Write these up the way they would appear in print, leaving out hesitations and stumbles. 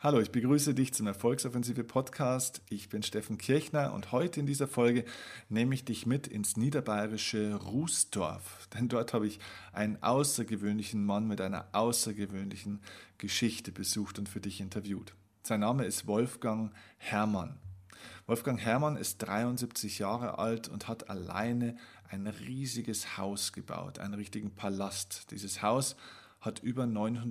Hallo, ich begrüße dich zum Erfolgsoffensive Podcast. Ich bin Steffen Kirchner und heute in dieser Folge nehme ich dich mit ins niederbayerische Rußdorf. Denn dort habe ich einen außergewöhnlichen Mann mit einer außergewöhnlichen Geschichte besucht und für dich interviewt. Sein Name ist Wolfgang Herrmann. Wolfgang Herrmann ist 73 Jahre alt und hat alleine ein riesiges Haus gebaut, einen richtigen Palast. Dieses Haus hat über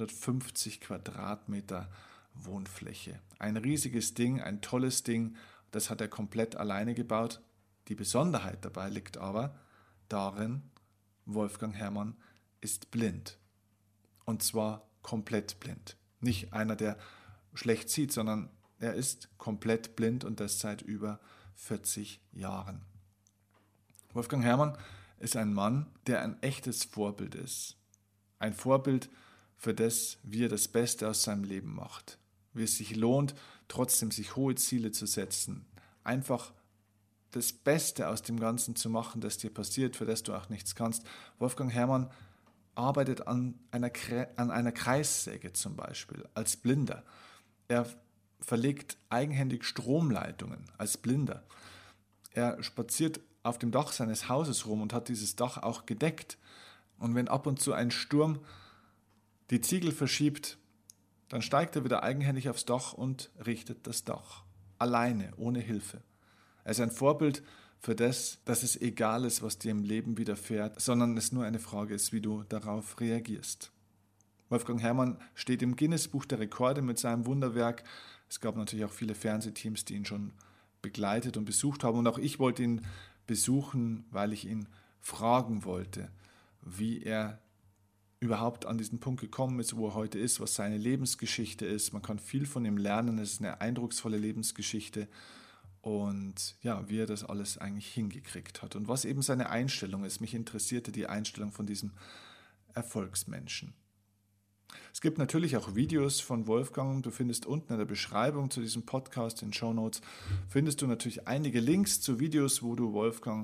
950 Quadratmeter Wohnfläche. Ein riesiges Ding, ein tolles Ding, das hat er komplett alleine gebaut. Die Besonderheit dabei liegt aber darin, Wolfgang Herrmann ist blind. Und zwar komplett blind. Nicht einer, der schlecht sieht, sondern er ist komplett blind und das seit über 40 Jahren. Wolfgang Herrmann ist ein Mann, der ein echtes Vorbild ist. Ein Vorbild für das, wie er das Beste aus seinem Leben macht. Wie es sich lohnt, trotzdem sich hohe Ziele zu setzen. Einfach das Beste aus dem Ganzen zu machen, das dir passiert, für das du auch nichts kannst. Wolfgang Herrmann arbeitet an einer Kreissäge zum Beispiel, als Blinder. Er verlegt eigenhändig Stromleitungen als Blinder. Er spaziert auf dem Dach seines Hauses rum und hat dieses Dach auch gedeckt. Und wenn ab und zu ein Sturm die Ziegel verschiebt, dann steigt er wieder eigenhändig aufs Dach und richtet das Dach. Alleine, ohne Hilfe. Er ist ein Vorbild für das, dass es egal ist, was dir im Leben widerfährt, sondern es nur eine Frage ist, wie du darauf reagierst. Wolfgang Herrmann steht im Guinness-Buch der Rekorde mit seinem Wunderwerk. Es gab natürlich auch viele Fernsehteams, die ihn schon begleitet und besucht haben. Und auch ich wollte ihn besuchen, weil ich ihn fragen wollte, wie er überhaupt an diesen Punkt gekommen ist, wo er heute ist, was seine Lebensgeschichte ist. Man kann viel von ihm lernen, es ist eine eindrucksvolle Lebensgeschichte und ja, wie er das alles eigentlich hingekriegt hat und was eben seine Einstellung ist. Mich interessierte die Einstellung von diesem Erfolgsmenschen. Es gibt natürlich auch Videos von Wolfgang. Du findest unten in der Beschreibung zu diesem Podcast, in den Shownotes, findest du natürlich einige Links zu Videos, wo du Wolfgang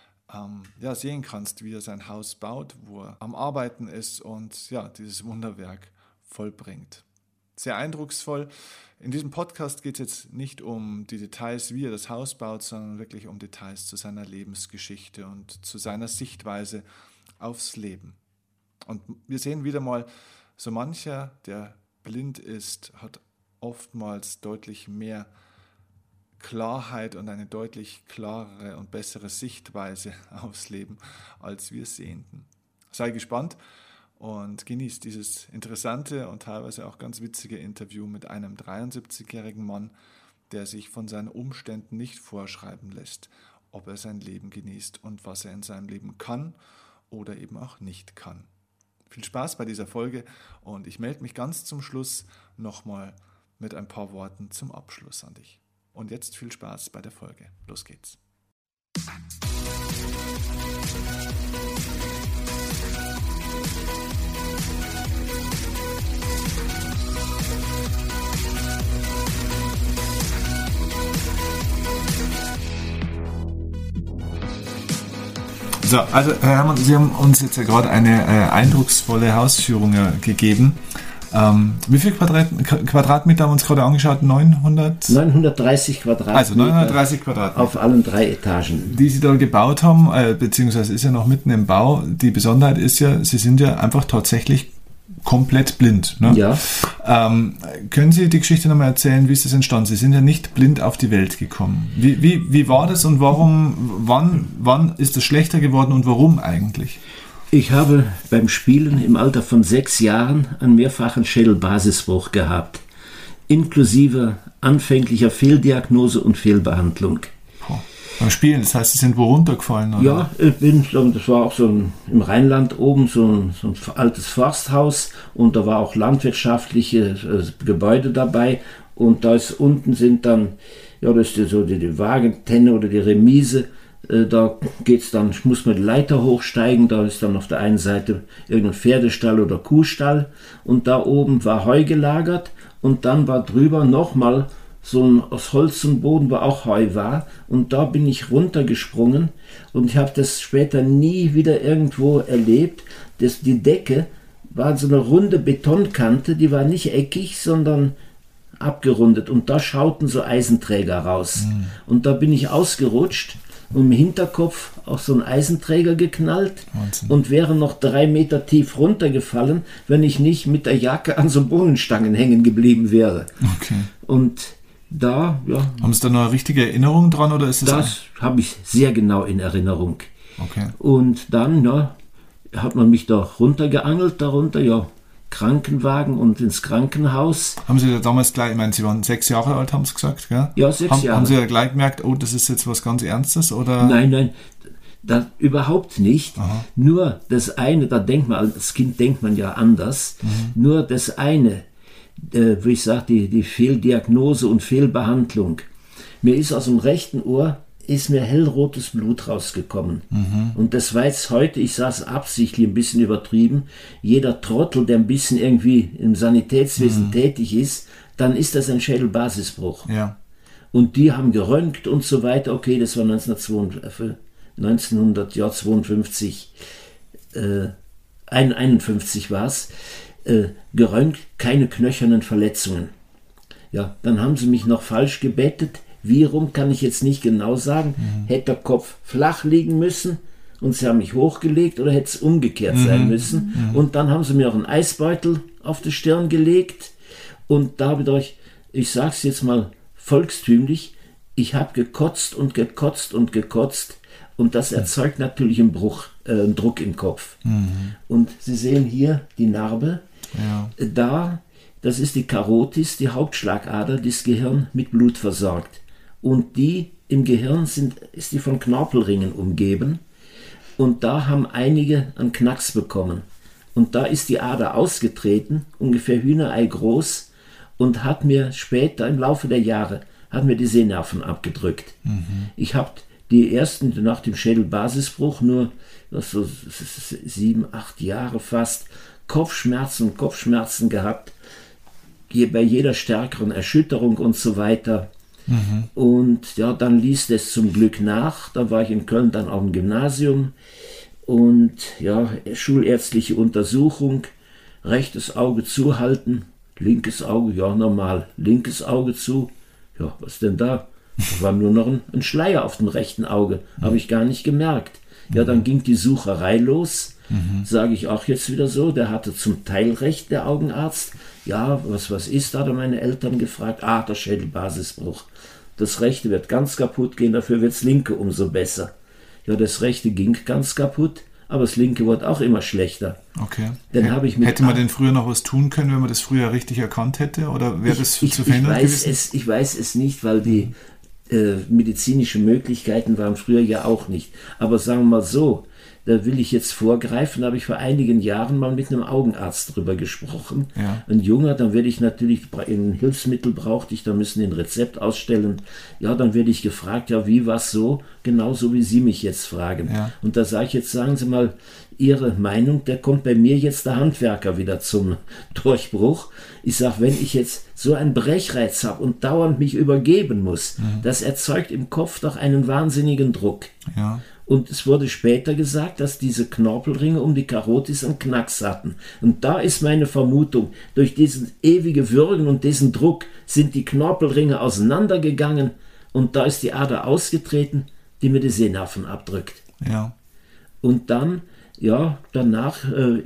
sehen kannst, wie er sein Haus baut, wo er am Arbeiten ist und ja, dieses Wunderwerk vollbringt. Sehr eindrucksvoll. In diesem Podcast geht es jetzt nicht um die Details, wie er das Haus baut, sondern wirklich um Details zu seiner Lebensgeschichte und zu seiner Sichtweise aufs Leben. Und wir sehen wieder mal, so mancher, der blind ist, hat oftmals deutlich mehr Klarheit und eine deutlich klarere und bessere Sichtweise aufs Leben als wir Sehenden. Sei gespannt und genieß dieses interessante und teilweise auch ganz witzige Interview mit einem 73-jährigen Mann, der sich von seinen Umständen nicht vorschreiben lässt, ob er sein Leben genießt und was er in seinem Leben kann oder eben auch nicht kann. Viel Spaß bei dieser Folge und ich melde mich ganz zum Schluss nochmal mit ein paar Worten zum Abschluss an dich. Und jetzt viel Spaß bei der Folge. Los geht's. So, also Herr Herrmann, Sie haben uns jetzt ja gerade eine eindrucksvolle Hausführung gegeben. Wie viel Quadratmeter haben wir uns gerade angeschaut? 930 Quadratmeter. Also 930 Quadratmeter. Auf allen 3 Etagen. Die Sie da gebaut haben, beziehungsweise ist ja noch mitten im Bau. Die Besonderheit ist ja, Sie sind ja einfach tatsächlich komplett blind. Ne? Ja. Können Sie die Geschichte nochmal erzählen, wie ist das entstanden? Sie sind ja nicht blind auf die Welt gekommen. Wie war das und wann ist es schlechter geworden und warum eigentlich? Ich habe beim Spielen im Alter von 6 Jahren einen mehrfachen Schädelbasisbruch gehabt, inklusive anfänglicher Fehldiagnose und Fehlbehandlung. Beim Spielen, das heißt, Sie sind wo runtergefallen? Oder? Ja, das war auch so im Rheinland oben so ein altes Forsthaus und da war auch landwirtschaftliche Gebäude dabei und da ist unten sind dann, ja, das ist so die Wagentenne oder die Remise. Da geht's dann, muss man die Leiter hochsteigen, da ist dann auf der einen Seite irgendein Pferdestall oder Kuhstall und da oben war Heu gelagert und dann war drüber nochmal so ein aus Holz und Boden, wo auch Heu war und da bin ich runtergesprungen und ich habe das später nie wieder irgendwo erlebt, die Decke war so eine runde Betonkante, die war nicht eckig, sondern abgerundet und da schauten so Eisenträger raus. Und da bin ich ausgerutscht und im Hinterkopf auf so einen Eisenträger geknallt. Wahnsinn. Und wäre noch 3 Meter tief runtergefallen, wenn ich nicht mit der Jacke an so Bohnenstangen hängen geblieben wäre. Okay. Und da, ja, Haben Sie da noch eine richtige Erinnerung dran oder ist das habe ich sehr genau in Erinnerung. Okay. Und dann, ja, hat man mich da runtergeangelt, darunter, ja, Krankenwagen und ins Krankenhaus. Haben Sie da damals gleich, ich meine, Sie waren 6 Jahre alt, haben Sie gesagt, gell? Ja, 6 Jahre. Haben Sie da gleich gemerkt, oh, das ist jetzt was ganz Ernstes, oder? Nein, das überhaupt nicht. Aha. Nur das eine, da denkt man, als Kind denkt man ja anders, nur das eine, wie ich sage, die Fehldiagnose und Fehlbehandlung. Mir ist aus dem rechten Ohr ist mir hellrotes Blut rausgekommen. Und das war jetzt heute, ich sage es absichtlich ein bisschen übertrieben, jeder Trottel, der ein bisschen irgendwie im Sanitätswesen tätig ist, dann ist das ein Schädelbasisbruch. Ja. Und die haben geröntgt und so weiter. Okay, das war 1952, 51 war es. Geröntgt, keine knöchernen Verletzungen. Ja, dann haben sie mich noch falsch gebettet. Wie rum, kann ich jetzt nicht genau sagen. Hätte der Kopf flach liegen müssen und sie haben mich hochgelegt oder hätte es umgekehrt sein müssen. Und dann haben sie mir auch einen Eisbeutel auf die Stirn gelegt und dadurch, ich sage es jetzt mal volkstümlich, ich habe gekotzt und gekotzt und gekotzt und das erzeugt natürlich einen Druck im Kopf. Und Sie sehen hier die Narbe. Ja. Das ist die Karotis, die Hauptschlagader, die das Gehirn mit Blut versorgt. Und die im Gehirn ist die von Knorpelringen umgeben. Und da haben einige einen Knacks bekommen. Und da ist die Ader ausgetreten, ungefähr Hühnerei groß, und hat mir später im Laufe der Jahre die Sehnerven abgedrückt. Ich habe die ersten nach dem Schädelbasisbruch nur so 7, 8 Jahre fast Kopfschmerzen gehabt, bei jeder stärkeren Erschütterung und so weiter. Und ja, dann ließ das zum Glück nach. Da war ich in Köln dann auf dem Gymnasium und ja, schulärztliche Untersuchung, rechtes Auge zuhalten, linkes Auge, ja normal, linkes Auge zu. Ja, was denn da? Da war nur noch ein Schleier auf dem rechten Auge, habe ich gar nicht gemerkt. Ja, dann ging die Sucherei los. Sage ich auch jetzt wieder so, der hatte zum Teil recht, der Augenarzt. Ja, was ist da? Da haben meine Eltern gefragt. Der Schädelbasisbruch. Das rechte wird ganz kaputt gehen, dafür wird das linke umso besser. Ja, das rechte ging ganz kaputt, aber das linke wurde auch immer schlechter. Okay. Dann habe ich hätte man denn früher noch was tun können, wenn man das früher richtig erkannt hätte? Oder wäre das zu verhindern gewesen? Ich weiß es nicht, weil die medizinischen Möglichkeiten waren früher ja auch nicht. Aber sagen wir mal so, da will ich jetzt vorgreifen, da habe ich vor einigen Jahren mal mit einem Augenarzt drüber gesprochen. Ja. Ein Junger, dann werde ich natürlich, ein Hilfsmittel brauchte ich, da müssen den Rezept ausstellen. Ja, dann werde ich gefragt, ja, wie war es so? Genauso wie Sie mich jetzt fragen. Ja. Und da sage ich jetzt, sagen Sie mal Ihre Meinung, da kommt bei mir jetzt der Handwerker wieder zum Durchbruch. Ich sage, wenn ich jetzt so einen Brechreiz habe und dauernd mich übergeben muss, das erzeugt im Kopf doch einen wahnsinnigen Druck. Ja. Und es wurde später gesagt, dass diese Knorpelringe um die Karotis einen Knacks hatten. Und da ist meine Vermutung, durch diesen ewige Würgen und diesen Druck sind die Knorpelringe auseinandergegangen und da ist die Ader ausgetreten, die mir die Sehnerven abdrückt. Ja. Und dann, ja, danach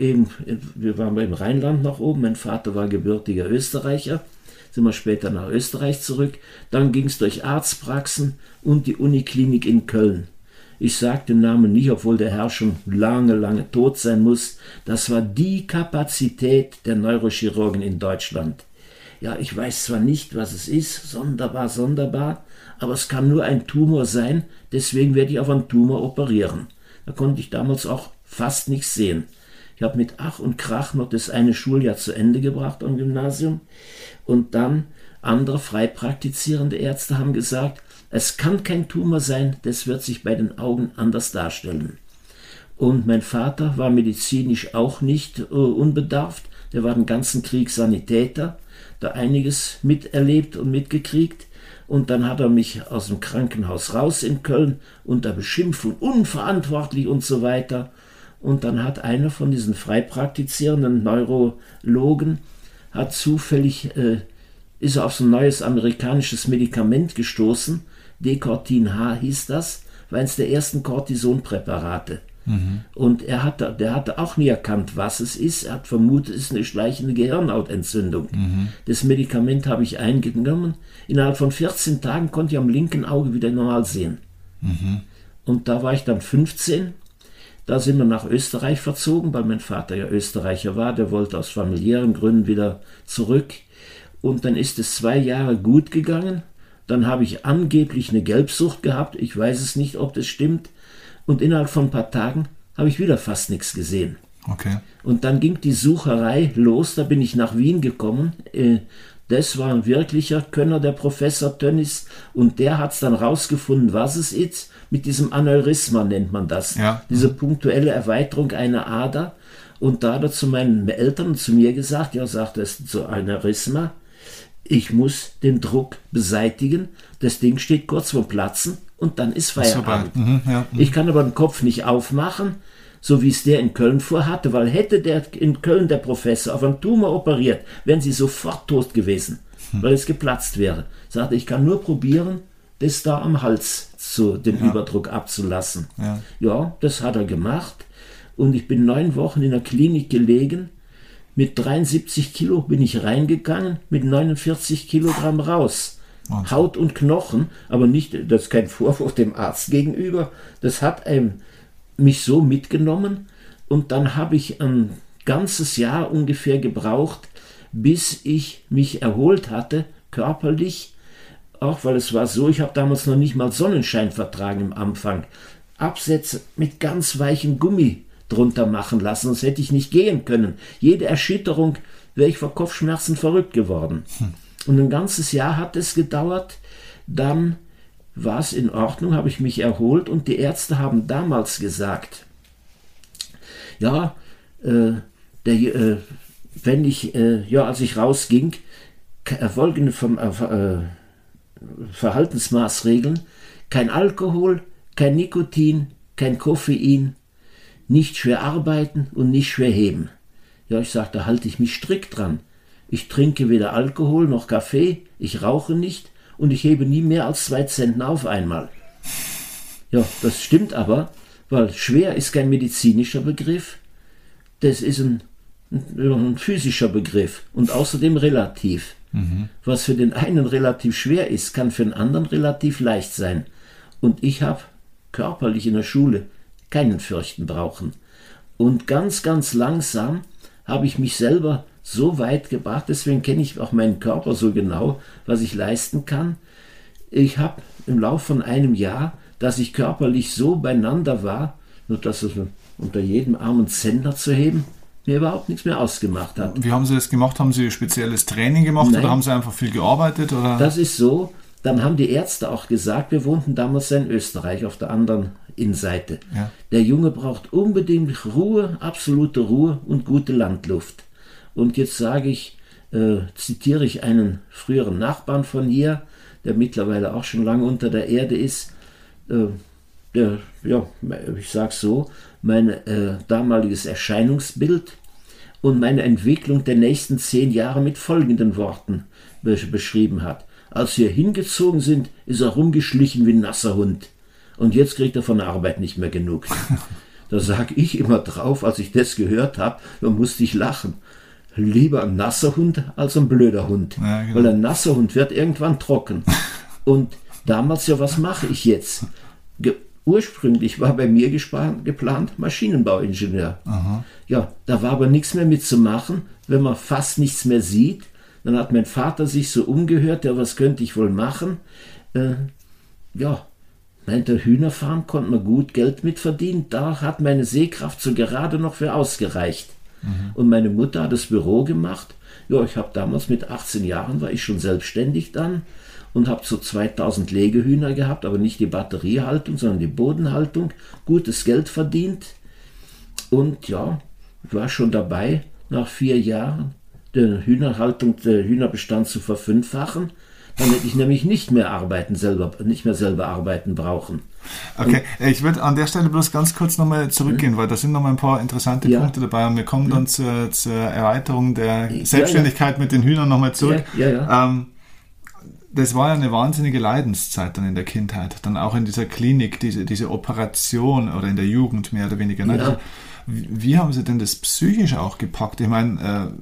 wir waren im Rheinland noch oben, mein Vater war gebürtiger Österreicher, sind wir später nach Österreich zurück. Dann ging es durch Arztpraxen und die Uniklinik in Köln. Ich sage den Namen nicht, obwohl der Herr schon lange tot sein muss. Das war die Kapazität der Neurochirurgen in Deutschland. Ja, ich weiß zwar nicht, was es ist, sonderbar, aber es kann nur ein Tumor sein, deswegen werde ich auf einen Tumor operieren. Da konnte ich damals auch fast nichts sehen. Ich habe mit Ach und Krach noch das eine Schuljahr zu Ende gebracht am Gymnasium und dann andere frei praktizierende Ärzte haben gesagt, es kann kein Tumor sein, das wird sich bei den Augen anders darstellen. Und mein Vater war medizinisch auch nicht unbedarft, der war den ganzen Krieg Sanitäter, da einiges miterlebt und mitgekriegt. Und dann hat er mich aus dem Krankenhaus raus in Köln unter Beschimpfung, unverantwortlich und so weiter. Und dann hat einer von diesen frei praktizierenden Neurologen hat zufällig ist er auf so ein neues amerikanisches Medikament gestoßen. Decortin H hieß das, war eines der ersten Cortisonpräparate. Und der hatte auch nie erkannt, was es ist. Er hat vermutet, es ist eine schleichende Gehirnhautentzündung. Das Medikament habe ich eingenommen. Innerhalb von 14 Tagen konnte ich am linken Auge wieder normal sehen. Und da war ich dann 15. Da sind wir nach Österreich verzogen, weil mein Vater ja Österreicher war. Der wollte aus familiären Gründen wieder zurück. Und dann ist es 2 Jahre gut gegangen. Dann habe ich angeblich eine Gelbsucht gehabt. Ich weiß es nicht, ob das stimmt. Und innerhalb von ein paar Tagen habe ich wieder fast nichts gesehen. Okay. Und dann ging die Sucherei los. Da bin ich nach Wien gekommen. Das war ein wirklicher Könner, der Professor Tönnies. Und der hat es dann rausgefunden, was es ist. Mit diesem Aneurysma nennt man das. Ja. Diese punktuelle Erweiterung einer Ader. Und da hat er zu meinen Eltern und zu mir gesagt, ja, sagt er, es ist so ein Aneurysma. Ich muss den Druck beseitigen. Das Ding steht kurz vor Platzen und dann ist Feierabend. Ich kann aber den Kopf nicht aufmachen, so wie es der in Köln vorhatte, weil hätte der in Köln der Professor auf einen Tumor operiert, wären sie sofort tot gewesen, weil es geplatzt wäre. Sagte, ich kann nur probieren, das da am Hals den Überdruck abzulassen. Ja, das hat er gemacht und ich bin 9 Wochen in der Klinik gelegen. Mit 73 Kilo bin ich reingegangen, mit 49 Kilogramm raus. Wahnsinn. Haut und Knochen, aber nicht, das ist kein Vorwurf dem Arzt gegenüber, das hat mich so mitgenommen und dann habe ich ein ganzes Jahr ungefähr gebraucht, bis ich mich erholt hatte, körperlich, auch weil es war so, ich habe damals noch nicht mal Sonnenschein vertragen im Anfang, Absätze mit ganz weichem Gummi drunter machen lassen, sonst hätte ich nicht gehen können. Jede Erschütterung wäre ich vor Kopfschmerzen verrückt geworden. Und ein ganzes Jahr hat es gedauert, dann war es in Ordnung, habe ich mich erholt und die Ärzte haben damals gesagt, ja, als ich rausging, folgende Verhaltensmaßregeln, kein Alkohol, kein Nikotin, kein Koffein, nicht schwer arbeiten und nicht schwer heben. Ja, ich sagte, da halte ich mich strikt dran. Ich trinke weder Alkohol noch Kaffee, ich rauche nicht und ich hebe nie mehr als 2 Zentner auf einmal. Ja, das stimmt aber, weil schwer ist kein medizinischer Begriff, das ist ein physischer Begriff und außerdem relativ. Was für den einen relativ schwer ist, kann für den anderen relativ leicht sein. Und ich habe körperlich in der Schule keinen fürchten brauchen. Und ganz, ganz langsam habe ich mich selber so weit gebracht, deswegen kenne ich auch meinen Körper so genau, was ich leisten kann. Ich habe im Laufe von einem Jahr, dass ich körperlich so beieinander war, nur dass es unter jedem armen Zentner zu heben, mir überhaupt nichts mehr ausgemacht hat. Wie haben Sie das gemacht? Haben Sie spezielles Training gemacht? Nein. Oder haben Sie einfach viel gearbeitet? Oder? Das ist so. Dann haben die Ärzte auch gesagt, wir wohnten damals in Österreich auf der anderen Innenseite. Ja. Der Junge braucht unbedingt Ruhe, absolute Ruhe und gute Landluft. Und jetzt zitiere ich einen früheren Nachbarn von hier, der mittlerweile auch schon lange unter der Erde ist. Ich sage so, mein damaliges Erscheinungsbild und meine Entwicklung der nächsten 10 Jahre mit folgenden Worten beschrieben hat. Als wir hingezogen sind, ist er rumgeschlichen wie ein nasser Hund. Und jetzt kriegt er von der Arbeit nicht mehr genug. Da sage ich immer drauf, als ich das gehört habe, da musste ich lachen. Lieber ein nasser Hund als ein blöder Hund. Ja, genau. Weil ein nasser Hund wird irgendwann trocken. Und damals, ja, was mache ich jetzt? Ursprünglich war bei mir geplant Maschinenbauingenieur. Aha. Ja, da war aber nichts mehr mitzumachen, wenn man fast nichts mehr sieht. Dann hat mein Vater sich so umgehört, ja, was könnte ich wohl machen? Meinte Hühnerfarm, konnte man gut Geld mit verdienen. Da hat meine Sehkraft so gerade noch für ausgereicht. Und meine Mutter hat das Büro gemacht. Ja, ich habe damals mit 18 Jahren, war ich schon selbstständig dann und habe so 2000 Legehühner gehabt, aber nicht die Batteriehaltung, sondern die Bodenhaltung. Gutes Geld verdient. Und ja, ich war schon dabei, nach 4 Jahren den Hühnerbestand zu verfünffachen. Dann hätte ich nämlich nicht mehr selber arbeiten brauchen. Okay, ich würde an der Stelle bloß ganz kurz nochmal zurückgehen, weil da sind nochmal ein paar interessante Punkte dabei und wir kommen dann zur Erweiterung der Selbstständigkeit mit den Hühnern nochmal zurück. Das war ja eine wahnsinnige Leidenszeit dann in der Kindheit, dann auch in dieser Klinik, diese Operation oder in der Jugend mehr oder weniger. Ne? Ja. Wie haben Sie denn das psychisch auch gepackt? Ich meine,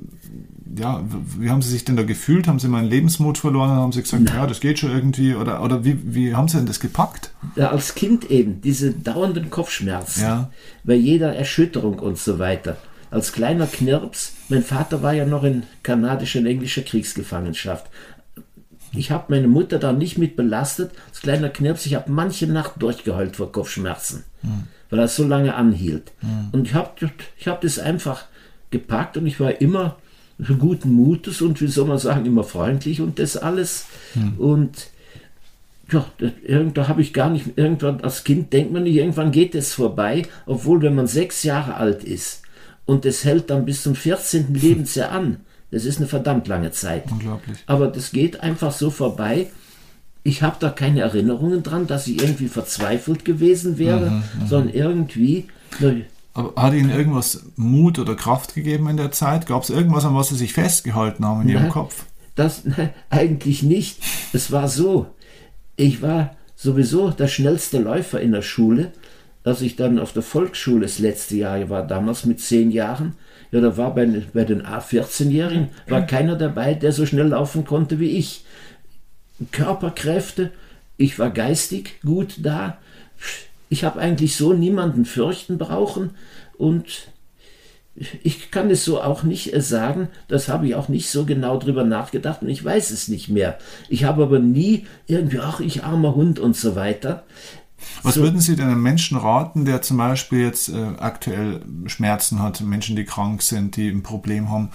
wie haben Sie sich denn da gefühlt? Haben Sie mal einen Lebensmut verloren? Haben Sie gesagt, ja, das geht schon irgendwie? Oder wie haben Sie denn das gepackt? Ja, als Kind eben, diese dauernden Kopfschmerzen, bei jeder Erschütterung und so weiter. Als kleiner Knirps, mein Vater war ja noch in kanadischer und englischer Kriegsgefangenschaft. Ich habe meine Mutter da nicht mit belastet. Als kleiner Knirps, ich habe manche Nacht durchgeheult vor Kopfschmerzen, weil das so lange anhielt. Und ich hab das einfach gepackt und ich war immer guten Mutes und, wie soll man sagen, immer freundlich und das alles. Und ja, da habe ich gar nicht, irgendwann als Kind denkt man nicht, irgendwann geht es vorbei, obwohl wenn man 6 Jahre alt ist und es hält dann bis zum 14. Lebensjahr an, das ist eine verdammt lange Zeit. Unglaublich. Aber das geht einfach so vorbei. Ich habe da keine Erinnerungen dran, dass ich irgendwie verzweifelt gewesen wäre, sondern irgendwie... Aber hat Ihnen irgendwas Mut oder Kraft gegeben in der Zeit? Gab es irgendwas, an was Sie sich festgehalten haben in Ihrem Kopf? Nein, eigentlich nicht. Es war so, ich war sowieso der schnellste Läufer in der Schule. Als ich dann auf der Volksschule das letzte Jahr war, damals mit 10 Jahren, ja, da war bei den A14-Jährigen war keiner dabei, der so schnell laufen konnte wie ich. Körperkräfte, ich war geistig gut da. Ich habe eigentlich so niemanden fürchten brauchen und ich kann es so auch nicht sagen, das habe ich auch nicht so genau drüber nachgedacht und ich weiß es nicht mehr. Ich habe aber nie irgendwie, ach, ich armer Hund und so weiter. Was würden Sie denn einem Menschen raten, der zum Beispiel jetzt aktuell Schmerzen hat, Menschen, die krank sind, die ein Problem haben?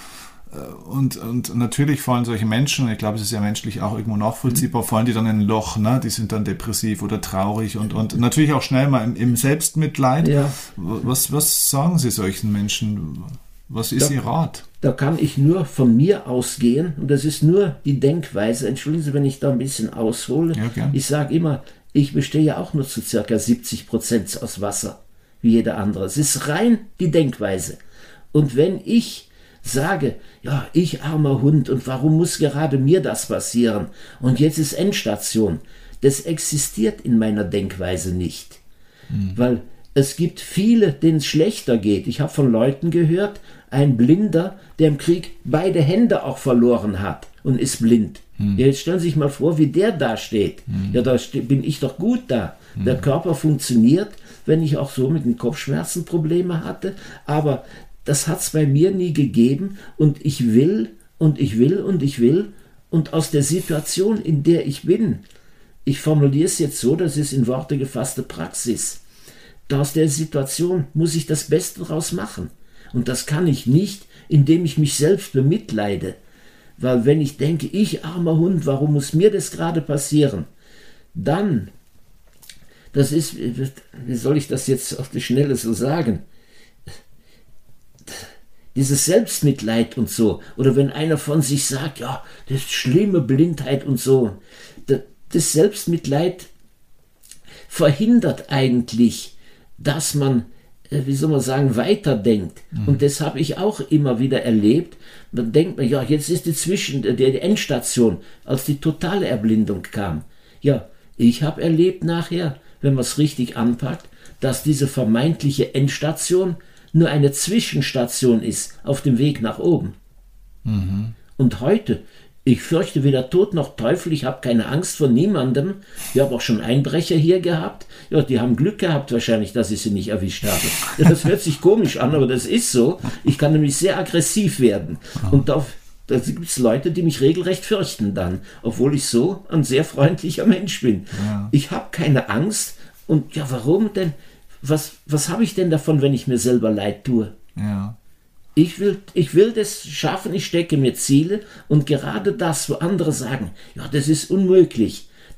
Und natürlich fallen solche Menschen, und ich glaube, es ist ja menschlich auch irgendwo nachvollziehbar, fallen die dann in ein Loch, ne? Die sind dann depressiv oder traurig und natürlich auch schnell mal im Selbstmitleid. Ja. Was sagen Sie solchen Menschen? Was ist Ihr Rat? Da kann ich nur von mir ausgehen und das ist nur die Denkweise. Entschuldigen Sie, wenn ich da ein bisschen aushole. Ja, gern. Ich sage immer, ich bestehe ja auch nur zu ca. 70% aus Wasser, wie jeder andere. Es ist rein die Denkweise. Und wenn ich sage, ja, ich armer Hund und warum muss gerade mir das passieren? Und jetzt ist Endstation. Das existiert in meiner Denkweise nicht. Weil es gibt viele, denen es schlechter geht. Ich habe von Leuten gehört, ein Blinder, der im Krieg beide Hände auch verloren hat und ist blind. Ja, jetzt stellen Sie sich mal vor, wie der da steht. Ja, bin ich doch gut da. Der Körper funktioniert, wenn ich auch so mit den Kopfschmerzen Probleme hatte, aber das hat es bei mir nie gegeben und ich will und ich will und ich will und aus der Situation, in der ich bin, ich formuliere es jetzt so, das ist in Worte gefasste Praxis, aus der Situation muss ich das Beste draus machen und das kann ich nicht, indem ich mich selbst bemitleide, weil wenn ich denke, ich armer Hund, warum muss mir das gerade passieren, dann, das ist, wie soll ich das jetzt auf die Schnelle so sagen, dieses Selbstmitleid und so, oder wenn einer von sich sagt, ja, das ist schlimme Blindheit und so, das Selbstmitleid verhindert eigentlich, dass man, wie soll man sagen, weiterdenkt. Und das habe ich auch immer wieder erlebt. Dann denkt man, ja, jetzt ist die Endstation, als die totale Erblindung kam. Ja, ich habe erlebt nachher, wenn man es richtig anpackt, dass diese vermeintliche Endstation nur eine Zwischenstation ist auf dem Weg nach oben. Und heute, ich fürchte weder Tod noch Teufel, ich habe keine Angst vor niemandem. Ich habe auch schon Einbrecher hier gehabt. Ja, die haben Glück gehabt wahrscheinlich, dass ich sie nicht erwischt habe. Ja, das hört sich komisch an, aber das ist so. Ich kann nämlich sehr aggressiv werden. Und da gibt es Leute, die mich regelrecht fürchten dann, obwohl ich so ein sehr freundlicher Mensch bin. Ja. Ich habe keine Angst. Und ja, warum denn? Was habe ich denn davon, wenn ich mir selber leid tue? Ja. Ich will das schaffen, ich stecke mir Ziele und gerade das, wo andere sagen, ja, das ist unmöglich,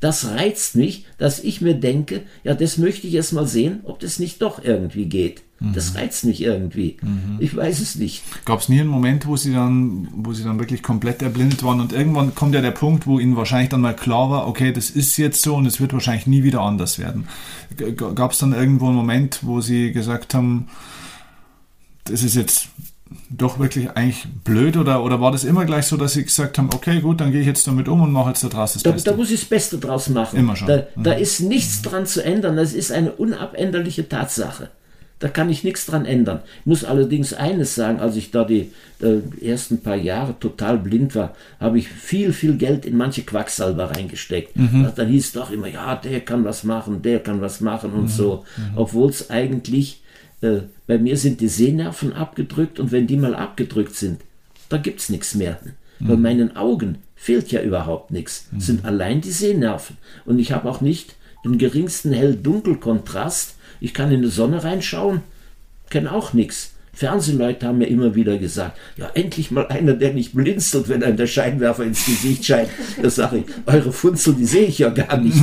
das reizt mich, dass ich mir denke, ja, das möchte ich erst mal sehen, ob das nicht doch irgendwie geht. Das reizt mich irgendwie. Ich weiß es nicht. Gab es nie einen Moment, wo sie dann wirklich komplett erblindet waren und irgendwann kommt ja der Punkt, wo ihnen wahrscheinlich dann mal klar war, okay, das ist jetzt so und es wird wahrscheinlich nie wieder anders werden. Gab es dann irgendwo einen Moment, wo sie gesagt haben, das ist jetzt doch wirklich eigentlich blöd oder war das immer gleich so, dass sie gesagt haben, okay, gut, dann gehe ich jetzt damit um und mache jetzt daraus das Beste? Da muss ich das Beste draus machen. Immer schon. Da ist nichts dran zu ändern, das ist eine unabänderliche Tatsache. Da kann ich nichts dran ändern. Ich muss allerdings eines sagen, als ich da die ersten paar Jahre total blind war, habe ich viel, viel Geld in manche Quacksalber reingesteckt. Dann hieß es doch immer, ja, der kann was machen und so. Obwohl es eigentlich, bei mir sind die Sehnerven abgedrückt und wenn die mal abgedrückt sind, da gibt es nichts mehr. Bei meinen Augen fehlt ja überhaupt nichts. Es sind allein die Sehnerven. Und ich habe auch nicht den geringsten Hell-Dunkel-Kontrast. Ich kann in die Sonne reinschauen, kenne auch nichts. Fernsehleute haben mir immer wieder gesagt, ja, endlich mal einer, der nicht blinzelt, wenn einem der Scheinwerfer ins Gesicht scheint. Da sage ich, eure Funzel, die sehe ich ja gar nicht.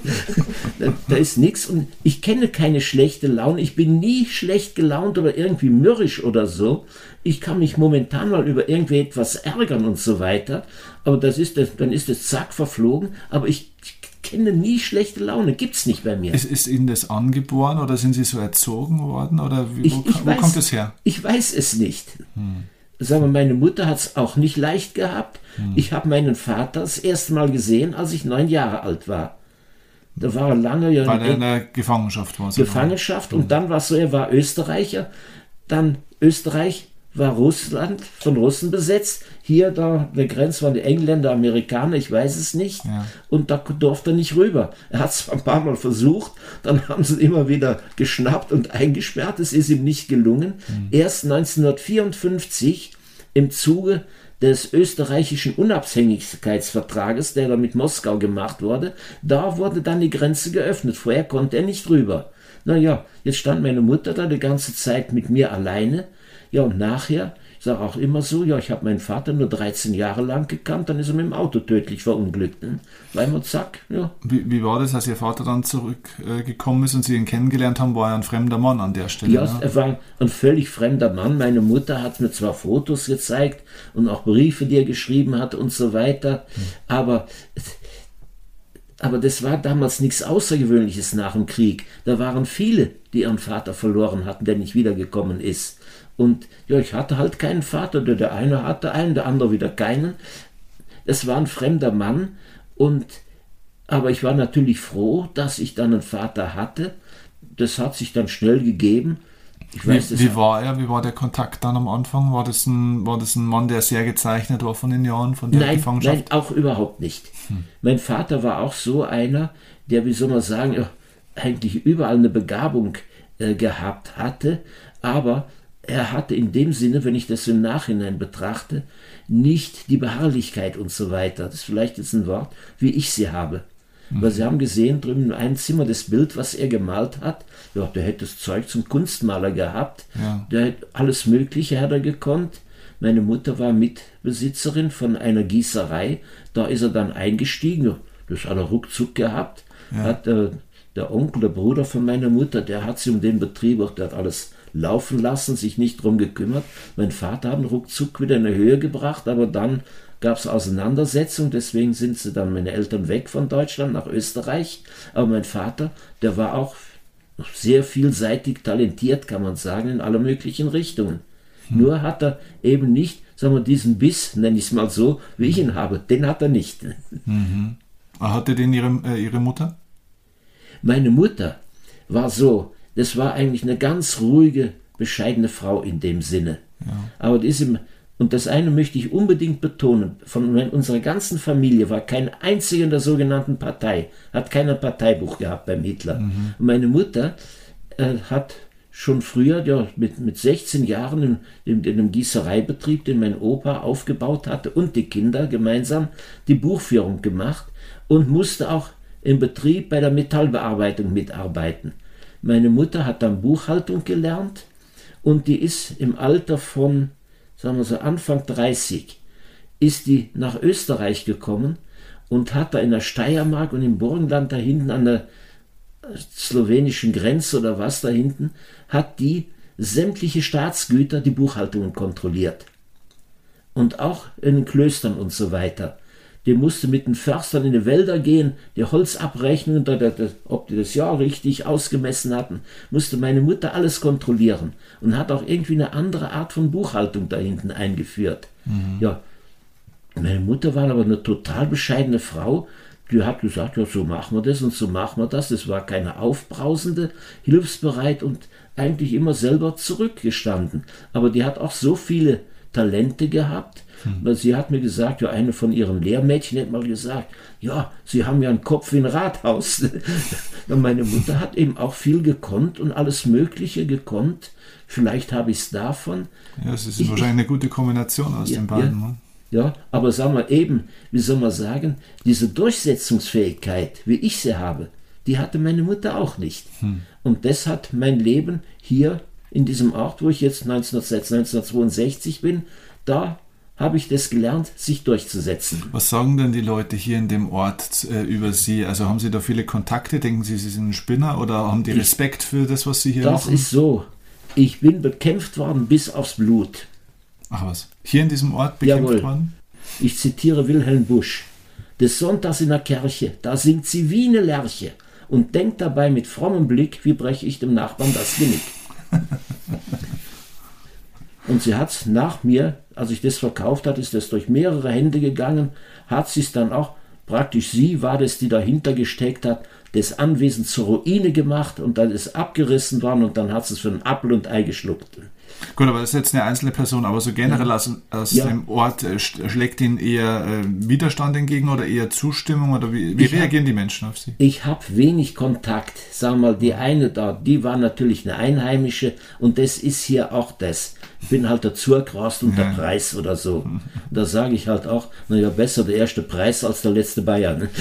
Da ist nichts und ich kenne keine schlechte Laune. Ich bin nie schlecht gelaunt oder irgendwie mürrisch oder so. Ich kann mich momentan mal über irgendwie etwas ärgern und so weiter. Aber dann ist das zack verflogen. Aber ich kenne nie schlechte Laune, gibt's nicht bei mir. Ist Ihnen das angeboren oder sind Sie so erzogen worden oder wo kommt es her? Ich weiß es nicht. Sagen wir, meine Mutter hat es auch nicht leicht gehabt. Ich habe meinen Vater das erste Mal gesehen, als ich 9 Jahre alt war. Da war er lange ja in der Gefangenschaft. Gefangenschaft und dann war es so, er war Österreicher, dann Österreich war Russland, von Russen besetzt. Hier, da, der Grenze waren die Engländer, Amerikaner, ich weiß es nicht. Ja. Und da durfte er nicht rüber. Er hat es ein paar Mal versucht, dann haben sie ihn immer wieder geschnappt und eingesperrt. Es ist ihm nicht gelungen. Erst 1954 im Zuge des österreichischen Unabhängigkeitsvertrages, der da mit Moskau gemacht wurde, da wurde dann die Grenze geöffnet. Vorher konnte er nicht rüber. Naja, jetzt stand meine Mutter da die ganze Zeit mit mir alleine. Ja, und nachher, ich sage auch immer so, ja, ich habe meinen Vater nur 13 Jahre lang gekannt, dann ist er mit dem Auto tödlich verunglückt. Weil man zack, ja. Wie war das, als Ihr Vater dann zurückgekommen ist und Sie ihn kennengelernt haben, war er ein fremder Mann an der Stelle? Ja, er war ein völlig fremder Mann. Meine Mutter hat mir zwar Fotos gezeigt und auch Briefe, die er geschrieben hat und so weiter, aber das war damals nichts Außergewöhnliches nach dem Krieg. Da waren viele, die ihren Vater verloren hatten, der nicht wiedergekommen ist. Und ja, ich hatte halt keinen Vater. Der eine hatte einen, der andere wieder keinen. Es war ein fremder Mann. Aber ich war natürlich froh, dass ich dann einen Vater hatte. Das hat sich dann schnell gegeben. Wie war er? Wie war der Kontakt dann am Anfang? War das ein Mann, der sehr gezeichnet war von den Jahren, von der Gefangenschaft? Nein, auch überhaupt nicht. Mein Vater war auch so einer, der, wie soll man sagen, eigentlich überall eine Begabung gehabt hatte, aber er hatte in dem Sinne, wenn ich das im Nachhinein betrachte, nicht die Beharrlichkeit und so weiter. Das ist vielleicht jetzt ein Wort, wie ich sie habe. Weil Sie haben gesehen, drüben in einem Zimmer das Bild, was er gemalt hat. Ja, der hätte das Zeug zum Kunstmaler gehabt. Ja. Der hätte alles Mögliche hat er gekonnt. Meine Mutter war Mitbesitzerin von einer Gießerei. Da ist er dann eingestiegen. Das hat er ruckzuck gehabt. Ja. Hat der Onkel, der Bruder von meiner Mutter, der hat sich um den Betrieb, der hat alles laufen lassen, sich nicht drum gekümmert. Mein Vater hat ihn ruckzuck wieder in die Höhe gebracht, aber dann gab es Auseinandersetzungen, deswegen sind sie dann, meine Eltern, weg von Deutschland nach Österreich. Aber mein Vater, der war auch sehr vielseitig talentiert, kann man sagen, in alle möglichen Richtungen. Nur hat er eben nicht, sagen wir, diesen Biss, nenne ich es mal so, wie ich ihn habe. Den hat er nicht. Hatte den Ihre Mutter? Meine Mutter war so, das war eigentlich eine ganz ruhige, bescheidene Frau in dem Sinne. Ja. Aber die ist und das eine möchte ich unbedingt betonen, von unserer ganzen Familie war kein einziger in der sogenannten Partei, hat kein Parteibuch gehabt beim Hitler. Und meine Mutter hat schon früher, ja, mit 16 Jahren in einem Gießereibetrieb, den mein Opa aufgebaut hatte und die Kinder gemeinsam die Buchführung gemacht und musste auch im Betrieb bei der Metallbearbeitung mitarbeiten. Meine Mutter hat dann Buchhaltung gelernt und die ist im Alter von, sagen wir so, Anfang 30, ist die nach Österreich gekommen und hat da in der Steiermark und im Burgenland da hinten an der slowenischen Grenze oder was da hinten, hat die sämtliche Staatsgüter, die Buchhaltungen kontrolliert. Und auch in den Klöstern und so weiter. Die musste mit den Förstern in die Wälder gehen, die Holzabrechnungen, ob die das Jahr richtig ausgemessen hatten, musste meine Mutter alles kontrollieren und hat auch irgendwie eine andere Art von Buchhaltung da hinten eingeführt. Ja, meine Mutter war aber eine total bescheidene Frau, die hat gesagt, ja, so machen wir das und so machen wir das. Es war keine aufbrausende, hilfsbereit und eigentlich immer selber zurückgestanden. Aber die hat auch so viele Talente gehabt, weil sie hat mir gesagt, ja, eine von ihren Lehrmädchen hat mal gesagt, ja, sie haben ja einen Kopf wie ein Rathaus. Und meine Mutter hat eben auch viel gekonnt und alles Mögliche gekonnt. Vielleicht habe ich es davon. Ja, es ist wahrscheinlich eine gute Kombination aus den beiden. Ne? Ja, aber sagen wir eben, wie soll man sagen, diese Durchsetzungsfähigkeit, wie ich sie habe, die hatte meine Mutter auch nicht. Und das hat mein Leben hier in diesem Ort, wo ich jetzt seit 1962 bin, da habe ich das gelernt, sich durchzusetzen. Was sagen denn die Leute hier in dem Ort über Sie? Also haben Sie da viele Kontakte? Denken Sie, Sie sind ein Spinner oder haben die Respekt für das, was Sie hier machen? Das ist so. Ich bin bekämpft worden bis aufs Blut. Ach was, hier in diesem Ort bekämpft worden? Ich zitiere Wilhelm Busch. Des Sonntags in der Kirche, da singt sie wie eine Lerche und denkt dabei mit frommem Blick, wie breche ich dem Nachbarn das Genick. Und sie hat nach mir, als ich das verkauft hatte, ist das durch mehrere Hände gegangen, hat sie es dann auch, praktisch sie war das, die dahinter gesteckt hat, das Anwesen zur Ruine gemacht und dann ist abgerissen worden und dann hat sie es für ein Apfel und Ei geschluckt. Gut, aber das ist jetzt eine einzelne Person, aber so generell aus dem Ort schlägt Ihnen eher Widerstand entgegen oder eher Zustimmung oder wie reagieren die Menschen auf Sie? Ich habe wenig Kontakt, sagen wir mal, die eine da, die war natürlich eine Einheimische und das ist hier auch das. Ich bin halt der Zurkrast und der Preis oder so. Da sage ich halt auch, naja, besser der erste Preis als der letzte Bayer. Ne?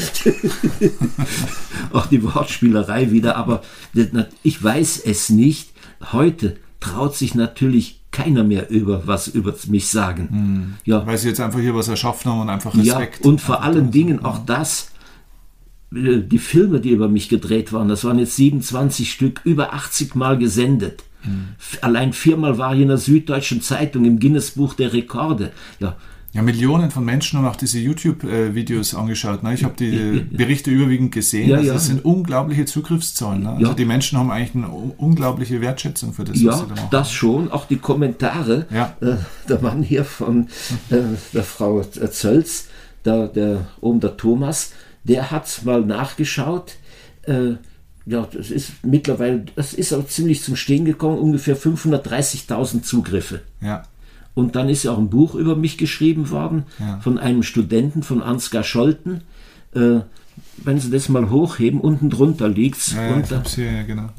Auch die Wortspielerei wieder, aber ich weiß es nicht. Heute traut sich natürlich keiner mehr was über mich sagen. Ja. Weil sie jetzt einfach hier was erschaffen haben und einfach Respekt. Ja, und vor allen Dingen auch das, die Filme, die über mich gedreht waren, das waren jetzt 27 Stück, über 80 Mal gesendet. Allein 4-mal war ich in der Süddeutschen Zeitung im Guinness-Buch der Rekorde. Ja, Millionen von Menschen haben auch diese YouTube-Videos angeschaut. Ne? Ich habe die Berichte überwiegend gesehen. Das sind unglaubliche Zugriffszahlen. Ne? Also die Menschen haben eigentlich eine unglaubliche Wertschätzung für das, was sie da machen. Das schon. Auch die Kommentare. Ja. Der Mann hier von der Frau Zölz, der Thomas, der hat mal nachgeschaut. Das ist mittlerweile, das ist auch ziemlich zum Stehen gekommen, ungefähr 530.000 Zugriffe. Ja. Und dann ist ja auch ein Buch über mich geschrieben worden von einem Studenten, von Ansgar Scholten. Wenn Sie das mal hochheben, unten drunter liegt es. Ich hab's hier, genau.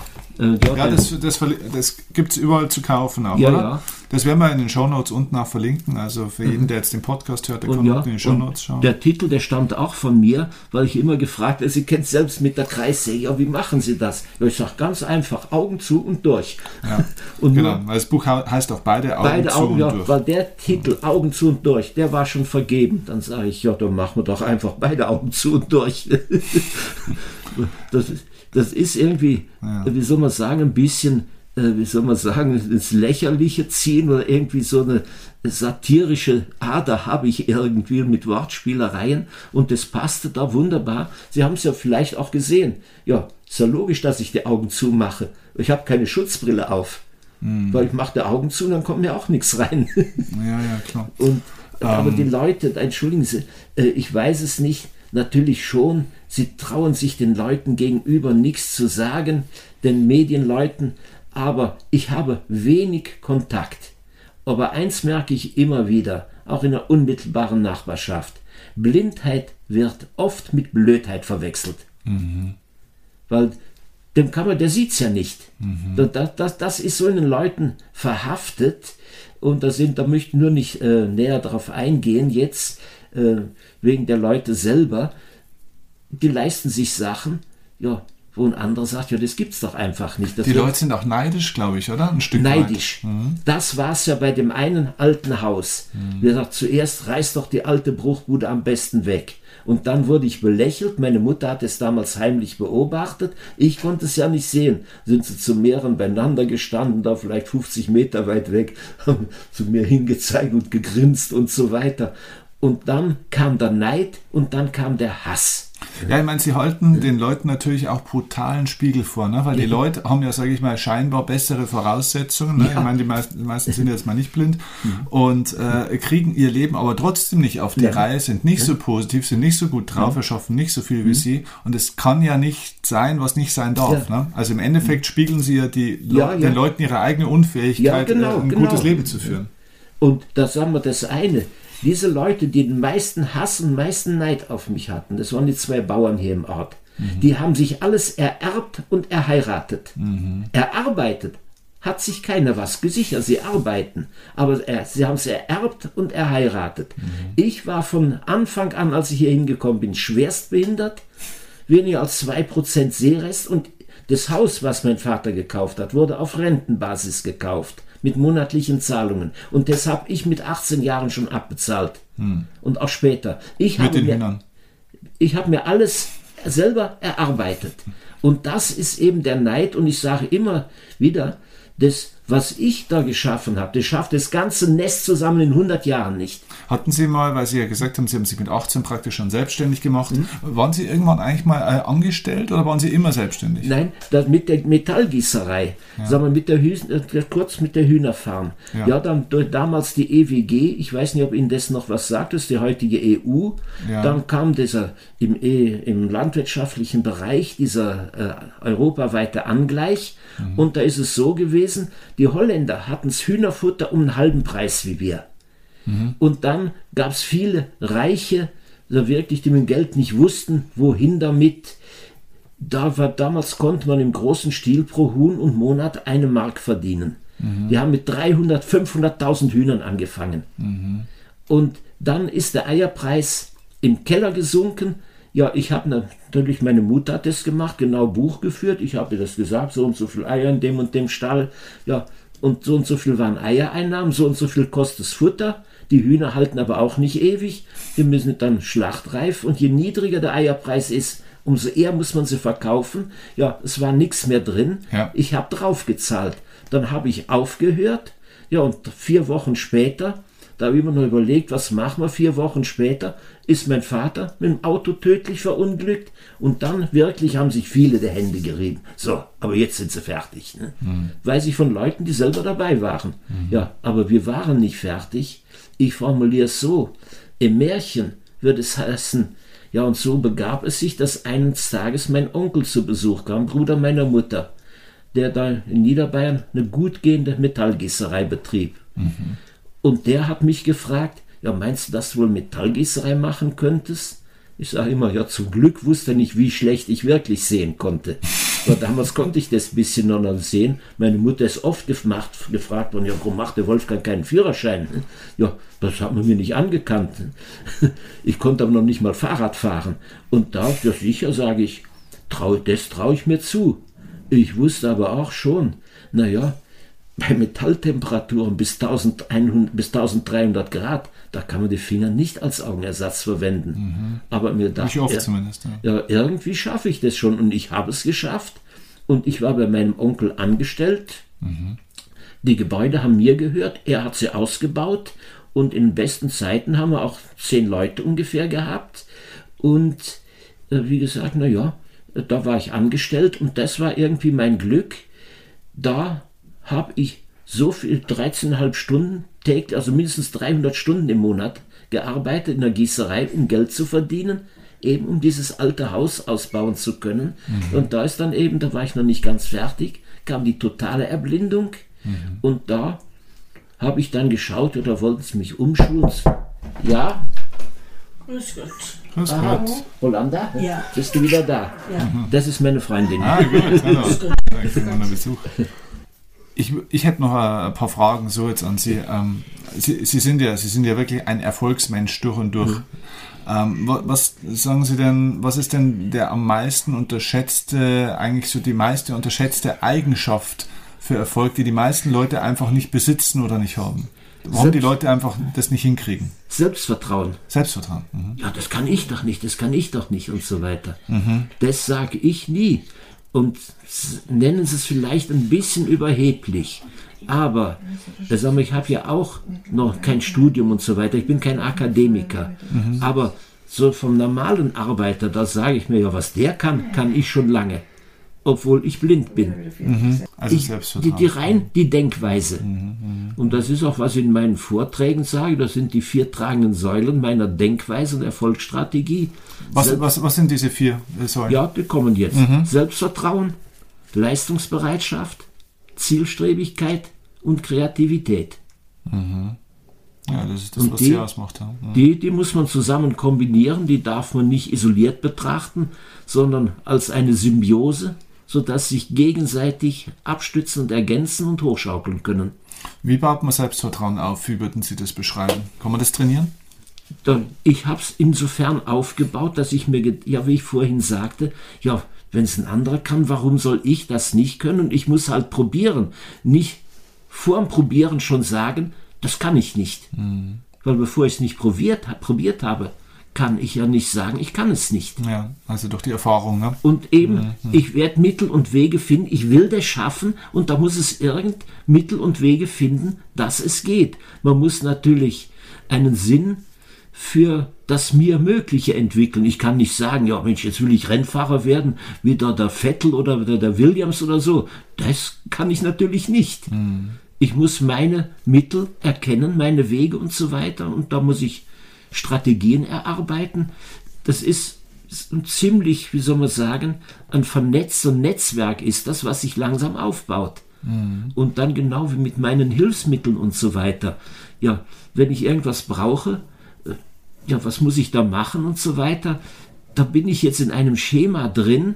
Das gibt es überall zu kaufen auch, oder? Ja. Das werden wir in den Shownotes unten auch verlinken. Also für jeden, der jetzt den Podcast hört, der kann unten in den Shownotes schauen. Der Titel, der stammt auch von mir, weil ich immer gefragt habe, Sie kennen es selbst mit der Kreissäge, ja, wie machen Sie das? Ja, ich sage ganz einfach, Augen zu und durch. Ja, und genau, weil das Buch heißt auch beide Augen zu und durch. Weil der Titel, Augen zu und durch, der war schon vergeben. Dann sage ich, ja, dann machen wir doch einfach beide Augen zu und durch. Das ist irgendwie, wie soll man sagen, ein bisschen, ins Lächerliche ziehen oder irgendwie so eine satirische Ader habe ich irgendwie mit Wortspielereien und das passte da wunderbar. Sie haben es ja vielleicht auch gesehen. Ja, ist ja logisch, dass ich die Augen zumache. Ich habe keine Schutzbrille auf, weil ich mache die Augen zu und dann kommt mir auch nichts rein. Ja, klar. Aber die Leute, entschuldigen Sie, ich weiß es nicht, natürlich schon, sie trauen sich den Leuten gegenüber nichts zu sagen, den Medienleuten, aber ich habe wenig Kontakt. Aber eins merke ich immer wieder, auch in der unmittelbaren Nachbarschaft. Blindheit wird oft mit Blödheit verwechselt. Weil der sieht es ja nicht. Das ist so in den Leuten verhaftet und da möchte ich nur nicht näher darauf eingehen jetzt, wegen der Leute selber, die leisten sich Sachen, wo ein anderer sagt, das gibt's doch einfach nicht. Die Leute sind auch neidisch, glaube ich, oder? Ein Stück neidisch. Das war es ja bei dem einen alten Haus. Der sagt, zuerst reißt doch die alte Bruchbude am besten weg. Und dann wurde ich belächelt. Meine Mutter hat es damals heimlich beobachtet. Ich konnte es ja nicht sehen. Sind sie zu mehreren beieinander gestanden, da vielleicht 50 Meter weit weg, haben zu mir hingezeigt und gegrinst und so weiter. Und dann kam der Neid und dann kam der Hass. Ja, ich meine, sie halten den Leuten natürlich auch brutalen Spiegel vor, ne? Weil die Leute haben ja, sage ich mal, scheinbar bessere Voraussetzungen. Ne? Ja. Ich meine, die meisten sind jetzt mal nicht blind und kriegen ihr Leben aber trotzdem nicht auf die Reihe, sind nicht so positiv, sind nicht so gut drauf, erschaffen nicht so viel wie sie. Und es kann ja nicht sein, was nicht sein darf. Ne? Also im Endeffekt spiegeln sie ja den Leuten ihre eigene Unfähigkeit, ein gutes Leben zu führen. Und da sagen wir das eine. Diese Leute, die den meisten Hass und meisten Neid auf mich hatten, das waren die 2 Bauern hier im Ort, die haben sich alles ererbt und erheiratet. Erarbeitet hat sich keiner was gesichert, sie arbeiten, aber sie haben es ererbt und erheiratet. Ich war von Anfang an, als ich hier hingekommen bin, schwerstbehindert, weniger als 2% Sehrest und das Haus, was mein Vater gekauft hat, wurde auf Rentenbasis gekauft. Mit monatlichen Zahlungen. Und das habe ich mit 18 Jahren schon abbezahlt. Und auch später. Ich habe mir alles selber erarbeitet. Und das ist eben der Neid. Und ich sage immer wieder, das, was ich da geschaffen habe, das schafft das ganze Nest zusammen in 100 Jahren nicht. Hatten Sie mal, weil Sie ja gesagt haben, Sie haben sich mit 18 praktisch schon selbstständig gemacht, waren Sie irgendwann eigentlich mal angestellt oder waren Sie immer selbstständig? Nein, das mit der Metallgießerei, sagen wir kurz mit der Hühnerfarm. Ja, dann damals die EWG, ich weiß nicht, ob Ihnen das noch was sagt, das ist die heutige EU. Ja. Dann kam dieser im landwirtschaftlichen Bereich dieser europaweite Angleich. Und da ist es so gewesen, die Holländer hatten das Hühnerfutter um einen halben Preis wie wir. Und dann gab es viele Reiche, die mit dem Geld nicht wussten, wohin damit. Damals konnte man im großen Stil pro Huhn und Monat 1 Mark verdienen. Die haben mit 300.000, 500.000 Hühnern angefangen. Und dann ist der Eierpreis im Keller gesunken. Ja, ich habe natürlich, meine Mutter hat das gemacht, genau Buch geführt. Ich habe ihr das gesagt, so und so viel Eier in dem und dem Stall. Ja, und so viel waren Eiereinnahmen, so und so viel kostet das Futter. Die Hühner halten aber auch nicht ewig. Die müssen dann schlachtreif. Und je niedriger der Eierpreis ist, umso eher muss man sie verkaufen. Ja, es war nichts mehr drin. Ja. Ich habe drauf gezahlt. Dann habe ich aufgehört. Ja, und 4 Wochen später, da habe ich mir noch überlegt, was machen wir 4 Wochen später, ist mein Vater mit dem Auto tödlich verunglückt. Und dann wirklich haben sich viele die Hände gerieben. So, aber jetzt sind sie fertig. Ne? Weiß ich von Leuten, die selber dabei waren. Ja, aber wir waren nicht fertig. Ich formuliere es so, im Märchen wird es heißen, ja, und so begab es sich, dass eines Tages mein Onkel zu Besuch kam, Bruder meiner Mutter, der da in Niederbayern eine gut gehende Metallgießerei betrieb. Und der hat mich gefragt, ja, meinst du, dass du wohl Metallgießerei machen könntest? Ich sage immer, ja, zum Glück wusste er nicht, wie schlecht ich wirklich sehen konnte. Aber damals konnte ich das ein bisschen noch sehen. Meine Mutter ist oft gefragt worden, ja, warum macht der Wolfgang keinen Führerschein? Ja, das hat man mir nicht angekannt. Ich konnte aber noch nicht mal Fahrrad fahren. Und da, ja sicher, sage ich, das traue ich mir zu. Ich wusste aber auch schon, naja, bei Metalltemperaturen bis 1300 Grad, da kann man die Finger nicht als Augenersatz verwenden. Aber mir dachte, nicht oft zumindest. Ja, irgendwie schaffe ich das schon und ich habe es geschafft. Und ich war bei meinem Onkel angestellt. Die Gebäude haben mir gehört, er hat sie ausgebaut und in den besten Zeiten haben wir auch 10 Leute ungefähr gehabt. Und wie gesagt, naja, da war ich angestellt und das war irgendwie mein Glück. Da habe ich so viel, 13,5 Stunden täglich, also mindestens 300 Stunden im Monat gearbeitet in der Gießerei, um Geld zu verdienen, eben um dieses alte Haus ausbauen zu können. Und da ist dann eben, da war ich noch nicht ganz fertig, kam die totale Erblindung. Und da habe ich dann geschaut, oder wollten sie mich umschulen. Ja? Grüß Gott. Grüß Gott. Rolanda? Ja. Bist du wieder da? Ja. Das ist meine Freundin. Ah, gut. Hallo. Danke für meinen Besuch. Ich hätte noch ein paar Fragen so jetzt an Sie. Sie sind ja wirklich ein Erfolgsmensch durch und durch. Was sagen Sie denn, was ist denn der am meisten unterschätzte, eigentlich so die meiste unterschätzte Eigenschaft für Erfolg, die die meisten Leute einfach nicht besitzen oder nicht haben? Warum die Leute einfach das nicht hinkriegen? Selbstvertrauen. Selbstvertrauen. Mhm. Ja, das kann ich doch nicht und so weiter. Das sage ich nie. Und nennen Sie es vielleicht ein bisschen überheblich. Aber ich habe ja auch noch kein Studium und so weiter. Ich bin kein Akademiker. Aber so vom normalen Arbeiter, da sage ich mir, ja, was der kann ich schon lange. Obwohl ich blind bin. Also Selbstvertrauen. Die Denkweise. Und das ist auch, was ich in meinen Vorträgen sage, das sind die 4 tragenden Säulen meiner Denkweise und Erfolgsstrategie. Was sind diese 4 Säulen? Ja, die kommen jetzt. Selbstvertrauen, Leistungsbereitschaft, Zielstrebigkeit und Kreativität. Ja, das ist das, und was sie ausmacht. Ja. Die muss man zusammen kombinieren, die darf man nicht isoliert betrachten, sondern als eine Symbiose, sodass sich gegenseitig abstützen und ergänzen und hochschaukeln können. Wie baut man Selbstvertrauen auf? Wie würden Sie das beschreiben? Kann man das trainieren? Ich habe es insofern aufgebaut, dass ich mir, wie ich vorhin sagte, ja, wenn es ein anderer kann, warum soll ich das nicht können? Und ich muss halt probieren. Nicht vor dem Probieren schon sagen, das kann ich nicht. Weil bevor ich es nicht probiert habe, kann ich ja nicht sagen, ich kann es nicht. Ja, also durch die Erfahrung. Ne? Und eben, ich werde Mittel und Wege finden, ich will das schaffen und da muss es irgend Mittel und Wege finden, dass es geht. Man muss natürlich einen Sinn für das mir Mögliche entwickeln. Ich kann nicht sagen, ja Mensch, jetzt will ich Rennfahrer werden, wie der Vettel oder der Williams oder so. Das kann ich natürlich nicht. Ich muss meine Mittel erkennen, meine Wege und so weiter und da muss ich Strategien erarbeiten. Das ist ziemlich, wie soll man sagen, ein vernetzter Netzwerk ist das, was sich langsam aufbaut. Und dann genau wie mit meinen Hilfsmitteln und so weiter. Ja, wenn ich irgendwas brauche, ja, was muss ich da machen und so weiter, da bin ich jetzt in einem Schema drin,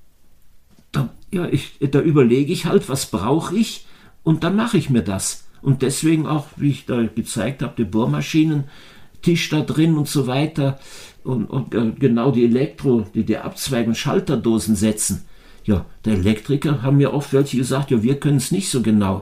da überlege ich halt, was brauche ich und dann mache ich mir das. Und deswegen auch, wie ich da gezeigt habe, die Bohrmaschinen, Tisch da drin und so weiter und genau die Abzweigung Schalterdosen setzen. Ja, der Elektriker haben ja oft welche gesagt, ja, wir können es nicht so genau.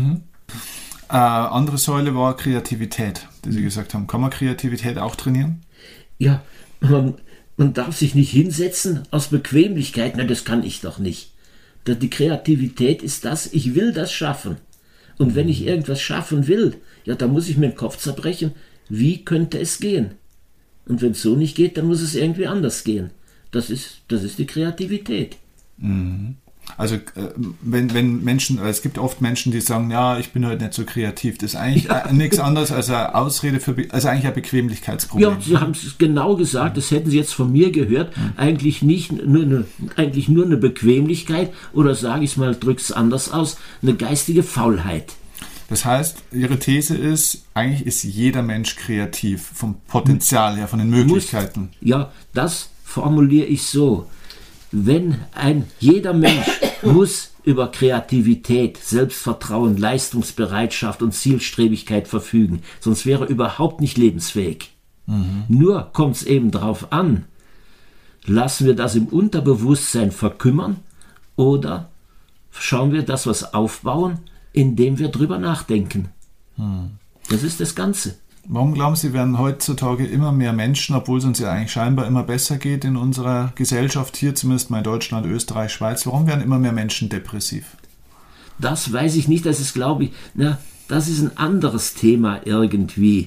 Andere Säule war Kreativität, die Sie gesagt haben. Kann man Kreativität auch trainieren? Ja, man darf sich nicht hinsetzen aus Bequemlichkeit. Nein, das kann ich doch nicht. Die Kreativität ist das, ich will das schaffen. Und wenn ich irgendwas schaffen will, ja, dann muss ich mir den Kopf zerbrechen, wie könnte es gehen? Und wenn es so nicht geht, dann muss es irgendwie anders gehen. Das ist die Kreativität. Also wenn Menschen, es gibt oft Menschen, die sagen, ja, ich bin heute nicht so kreativ. Das ist eigentlich nichts anderes als eine Ausrede also eigentlich ein Bequemlichkeitsproblem. Ja, Sie haben es genau gesagt, das hätten Sie jetzt von mir gehört. Eigentlich nur eine Bequemlichkeit oder sage ich es mal, drücke es anders aus, eine geistige Faulheit. Das heißt, Ihre These ist, eigentlich ist jeder Mensch kreativ, vom Potenzial her, von den Möglichkeiten. Das formuliere ich so. Jeder Mensch muss über Kreativität, Selbstvertrauen, Leistungsbereitschaft und Zielstrebigkeit verfügen, sonst wäre er überhaupt nicht lebensfähig. Nur kommt es eben darauf an, lassen wir das im Unterbewusstsein verkümmern oder schauen wir, dass wir es aufbauen, indem wir drüber nachdenken. Das ist das Ganze. Warum glauben Sie, werden heutzutage immer mehr Menschen, obwohl es uns ja eigentlich scheinbar immer besser geht in unserer Gesellschaft, hier zumindest mal in Deutschland, Österreich, Schweiz, warum werden immer mehr Menschen depressiv? Das weiß ich nicht, das ist, glaube ich, das ist ein anderes Thema irgendwie.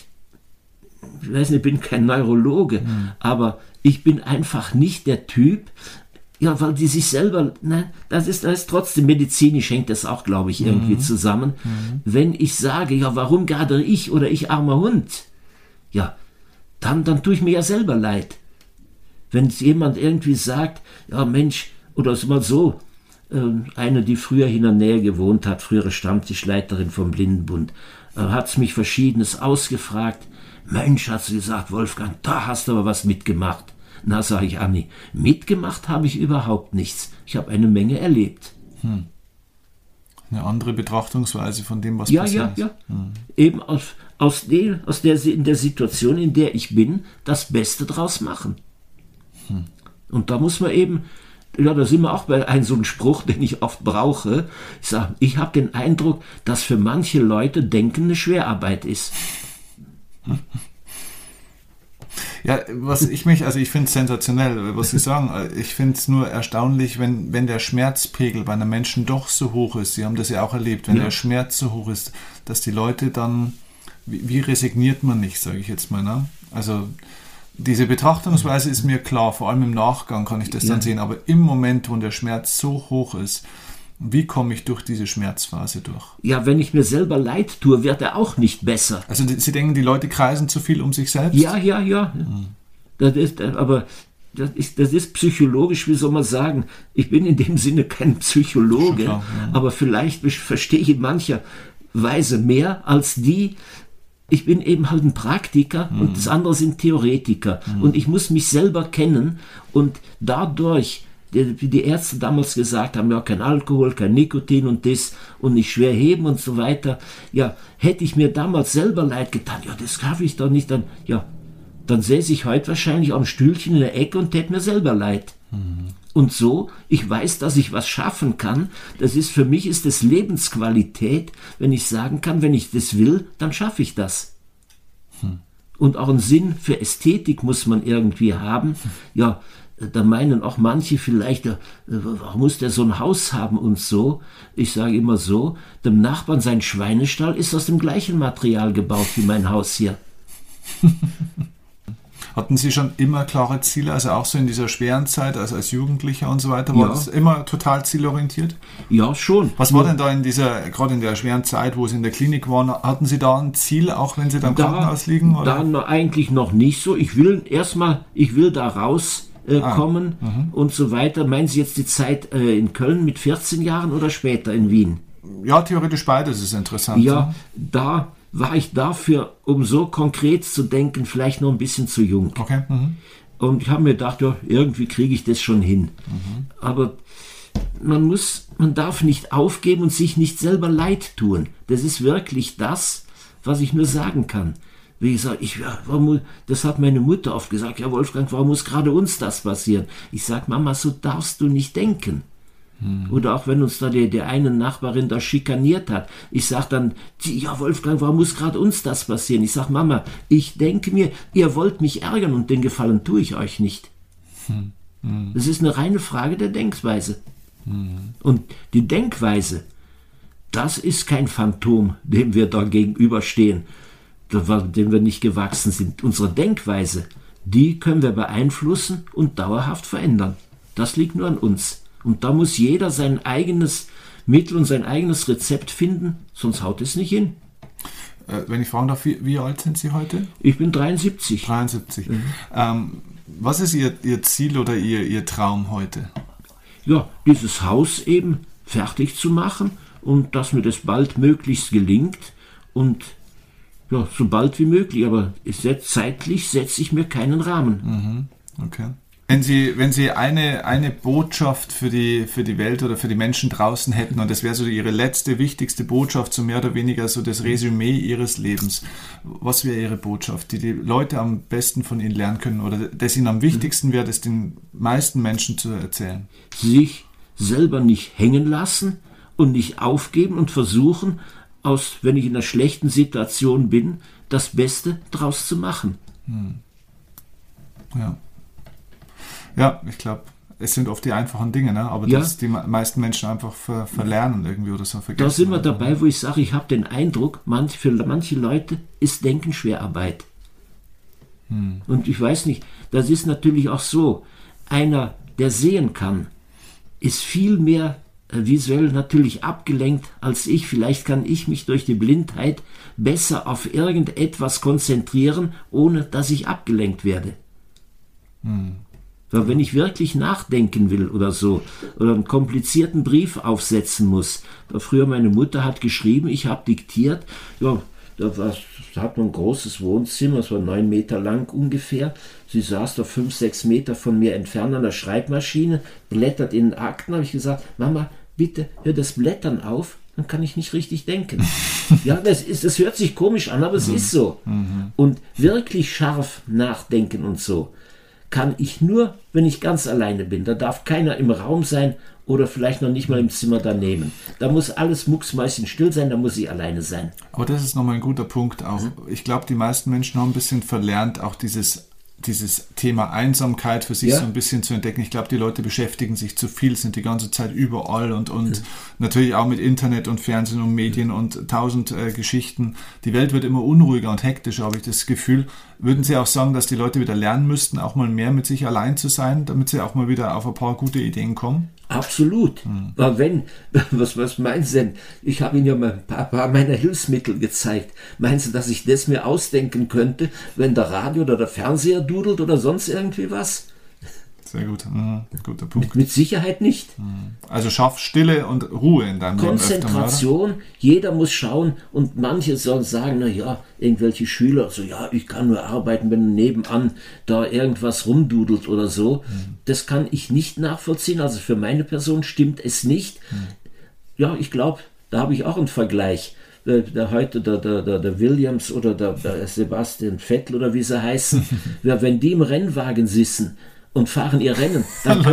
Ich weiß nicht, ich bin kein Neurologe, aber ich bin einfach nicht der Typ, ja, weil die sich selber, das ist trotzdem medizinisch, hängt das auch, glaube ich, irgendwie zusammen. Wenn ich sage, ja, warum gerade ich oder ich armer Hund, ja, dann tue ich mir ja selber leid. Wenn jemand irgendwie sagt, ja Mensch, oder mal so, eine, die früher in der Nähe gewohnt hat, frühere Stammtischleiterin vom Blindenbund, hat es mich Verschiedenes ausgefragt. Mensch, hat sie gesagt, Wolfgang, da hast du aber was mitgemacht. Na, sage ich, Anni, mitgemacht habe ich überhaupt nichts. Ich habe eine Menge erlebt. Eine andere Betrachtungsweise von dem, was passiert. Ja. Eben in der Situation, in der ich bin, das Beste draus machen. Und da muss man eben ja, da sind wir auch bei einem so einem Spruch, den ich oft brauche. Ich sage, ich habe den Eindruck, dass für manche Leute Denken eine Schwerarbeit ist. Ja, ich finde es sensationell, was Sie sagen. Ich finde es nur erstaunlich, wenn der Schmerzpegel bei einem Menschen doch so hoch ist. Sie haben das ja auch erlebt, wenn der Schmerz so hoch ist, dass die Leute dann, wie resigniert man nicht, sage ich jetzt mal. Ne? Also diese Betrachtungsweise ist mir klar, vor allem im Nachgang kann ich das dann sehen, aber im Moment, wo der Schmerz so hoch ist, wie komme ich durch diese Schmerzphase durch? Ja, wenn ich mir selber leid tue, wird er auch nicht besser. Also Sie denken, die Leute kreisen zu viel um sich selbst? Ja. Das ist psychologisch, wie soll man sagen, ich bin in dem Sinne kein Psychologe, klar, aber vielleicht verstehe ich in mancher Weise mehr als die. Ich bin eben halt ein Praktiker und das andere sind Theoretiker. Und ich muss mich selber kennen und dadurch, wie die Ärzte damals gesagt haben, ja, kein Alkohol, kein Nikotin und das und nicht schwer heben und so weiter. Ja, hätte ich mir damals selber leid getan, ja, das schaffe ich doch nicht, dann säße ich heute wahrscheinlich auf einem Stühlchen in der Ecke und hätte mir selber leid. Und so, ich weiß, dass ich was schaffen kann. Für mich ist das Lebensqualität, wenn ich sagen kann, wenn ich das will, dann schaffe ich das. Und auch einen Sinn für Ästhetik muss man irgendwie haben. Ja, da meinen auch manche vielleicht, warum muss der so ein Haus haben und so? Ich sage immer so, dem Nachbarn sein Schweinestall ist aus dem gleichen Material gebaut wie mein Haus hier. Hatten Sie schon immer klare Ziele, also auch so in dieser schweren Zeit, also als Jugendlicher und so weiter, war das immer total zielorientiert? Ja, schon. Was war denn da gerade in der schweren Zeit, wo Sie in der Klinik waren, hatten Sie da ein Ziel, auch wenn Sie da im Krankenhaus liegen? Oder? Dann eigentlich noch nicht so. Ich will da rauskommen und so weiter. Meinen Sie jetzt die Zeit in Köln mit 14 Jahren oder später in Wien? Ja, theoretisch beides ist interessant. Ja, da war ich dafür, um so konkret zu denken, vielleicht noch ein bisschen zu jung. Okay. Und ich habe mir gedacht, ja, irgendwie kriege ich das schon hin. Aber man darf nicht aufgeben und sich nicht selber leid tun. Das ist wirklich das, was ich nur sagen kann. Wie gesagt, das hat meine Mutter oft gesagt, ja Wolfgang, warum muss gerade uns das passieren? Ich sage, Mama, so darfst du nicht denken. Oder auch wenn uns da der eine Nachbarin da schikaniert hat. Ich sage dann, ja Wolfgang, warum muss gerade uns das passieren? Ich sage, Mama, ich denke mir, ihr wollt mich ärgern und den Gefallen tue ich euch nicht. Das ist eine reine Frage der Denkweise. Und die Denkweise, das ist kein Phantom, dem wir da gegenüberstehen, dem wir nicht gewachsen sind. Unsere Denkweise, die können wir beeinflussen und dauerhaft verändern. Das liegt nur an uns. Und da muss jeder sein eigenes Mittel und sein eigenes Rezept finden, sonst haut es nicht hin. Wenn ich fragen darf, wie alt sind Sie heute? Ich bin 73. 73. Was ist Ihr Ziel oder Ihr Traum heute? Ja, dieses Haus eben fertig zu machen und dass mir das baldmöglichst gelingt und ja, so bald wie möglich, aber zeitlich setze ich mir keinen Rahmen. Okay. Wenn Sie eine Botschaft für die Welt oder für die Menschen draußen hätten und das wäre so Ihre letzte, wichtigste Botschaft, so mehr oder weniger so das Resümee Ihres Lebens, was wäre Ihre Botschaft, die Leute am besten von Ihnen lernen können oder das Ihnen am wichtigsten wäre, das den meisten Menschen zu erzählen? Sich selber nicht hängen lassen und nicht aufgeben und versuchen, wenn ich in einer schlechten Situation bin, das Beste draus zu machen. Ja. Ja, ich glaube, es sind oft die einfachen Dinge, ne? Aber dass die meisten Menschen einfach verlernen irgendwie oder so vergessen. Da sind wir dabei, wo ich sage, ich habe den Eindruck, für manche Leute ist Denken Schwerarbeit. Und ich weiß nicht, das ist natürlich auch so, einer, der sehen kann, ist viel mehr visuell natürlich abgelenkt als ich. Vielleicht kann ich mich durch die Blindheit besser auf irgendetwas konzentrieren, ohne dass ich abgelenkt werde. Weil wenn ich wirklich nachdenken will oder so, oder einen komplizierten Brief aufsetzen muss, früher meine Mutter hat geschrieben, ich habe diktiert, ja, da hat man ein großes Wohnzimmer, das war 9 Meter lang ungefähr, sie saß da 5, 6 Meter von mir entfernt an der Schreibmaschine, blättert in den Akten, habe ich gesagt, Mama, bitte hör das Blättern auf, dann kann ich nicht richtig denken. Ja, das hört sich komisch an, aber es ist so. Und wirklich scharf nachdenken und so kann ich nur, wenn ich ganz alleine bin. Da darf keiner im Raum sein oder vielleicht noch nicht mal im Zimmer daneben. Da muss alles mucksmäuschenstill sein, da muss ich alleine sein. Aber das ist nochmal ein guter Punkt auch. Ich glaube, die meisten Menschen haben ein bisschen verlernt, auch dieses Thema Einsamkeit für sich so ein bisschen zu entdecken. Ich glaube, die Leute beschäftigen sich zu viel, sind die ganze Zeit überall und natürlich auch mit Internet und Fernsehen und Medien und tausend Geschichten. Die Welt wird immer unruhiger und hektischer, habe ich das Gefühl. Würden Sie auch sagen, dass die Leute wieder lernen müssten, auch mal mehr mit sich allein zu sein, damit sie auch mal wieder auf ein paar gute Ideen kommen? Absolut. Aber was meinen Sie denn? Ich habe Ihnen ja mal ein paar meiner Hilfsmittel gezeigt. Meinen Sie, dass ich das mir ausdenken könnte, wenn der Radio oder der Fernseher dudelt oder sonst irgendwie was? Sehr gut. Guter Punkt. Mit Sicherheit nicht. Also schaff Stille und Ruhe in deinem Leben. Konzentration, jeder muss schauen und manche sollen sagen, naja, irgendwelche Schüler, so ja, ich kann nur arbeiten, wenn nebenan da irgendwas rumdudelt oder so. Das kann ich nicht nachvollziehen, also für meine Person stimmt es nicht. Ja, ich glaube, da habe ich auch einen Vergleich. Der Williams oder der Sebastian Vettel oder wie sie heißen, wenn die im Rennwagen sitzen und fahren ihr Rennen, dann